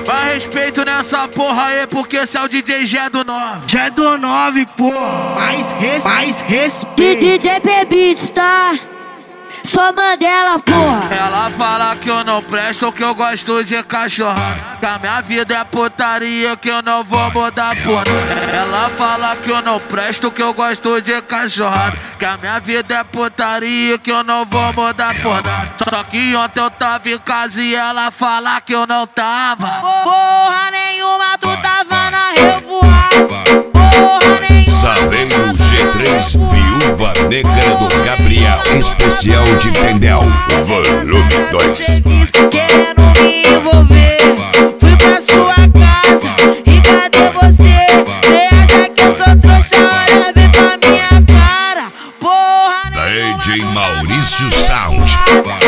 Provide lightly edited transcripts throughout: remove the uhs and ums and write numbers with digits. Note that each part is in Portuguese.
Vai respeito nessa porra aí, porque esse é o DJ Gé do 9. Gé do 9, pô. Mais respeito. DJ Beats, tá? Só Mandela, porra. Ela fala que eu não presto, que eu gosto de cachorrada, que a minha vida é putaria, que eu não vou mudar porra. Ela fala que eu não presto, que eu gosto de cachorrada, que a minha vida é putaria, que eu não vou mudar porra. Só que ontem eu tava em casa e ela fala que eu não tava. Porra nenhuma, tu tava na revoada. Porra nenhuma. Saveiro G3 Viúva Negra do Gabriel, especial de Tendel, volume 2. Querendo me envolver, fui pra sua casa e cadê você? Cê acha que eu sou trouxa? Olha bem pra minha cara. Porra nenhuma, DJ Maurício Sound.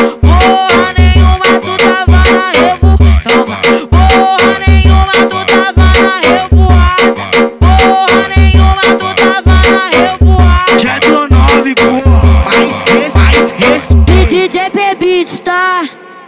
porra nenhuma, tu tava na revoada. Porra nenhuma, tu tava na revoada. Porra nenhuma, tu tava na revoada. Gé do 9, pô. Mais respeito. DJ Beats, tá?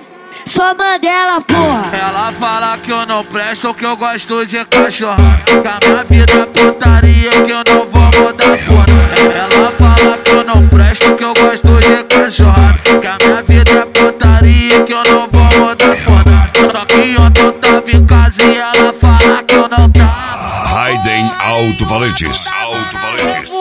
Só Mandela, porra. Ela fala que eu não presto, que eu gosto de cachorrada, que a minha vida é putaria, que eu não vou mudar porra. Ela fala que eu não presto, que eu gosto de cachorrada, que a minha vida é putaria, que eu não vou mudar porra. Só que ontem eu tava em casa e ela fala que eu não tava. Raiden Alto-Falantes. Alto-Falantes.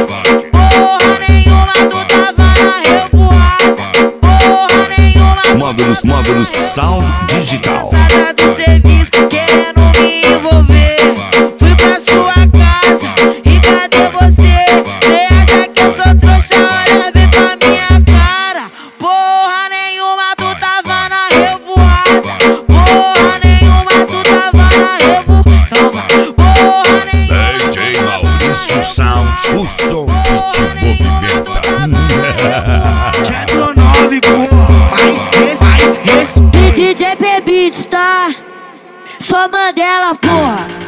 Porra nenhuma, tu tava na revoada. Porra nenhuma, Módulos Sound Digital. cansada do serviço, querendo me envolver. Fui pra sua casa e cadê você? Cê acha que eu sou trouxa? Olha bem pra minha cara. Porra nenhuma, tu tava na revoada. Porra nenhuma, tu tava na revoada. Porra nenhuma. DJ Maurício Sound, o som que te movimenta. Gé do 9, pô. Mais respeito. DJ Beats, tá? Só Mandela, porra.